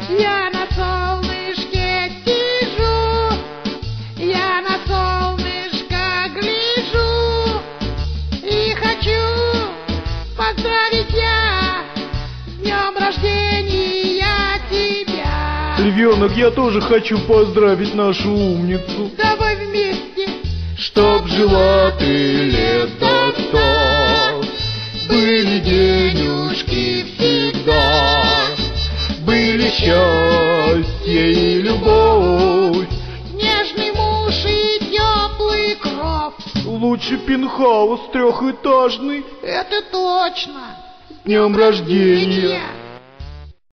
Я на солнышке сижу, я на солнышко гляжу и хочу поздравить я с днем рождения тебя. Львенок, я тоже хочу поздравить нашу умницу. Давай вместе. Чтоб жила ты лет до 100, были денежки всегда, были счастье и любовь, Нежный муж и теплый кров. лучше пентхаус трехэтажный. Это точно. С днем рождения!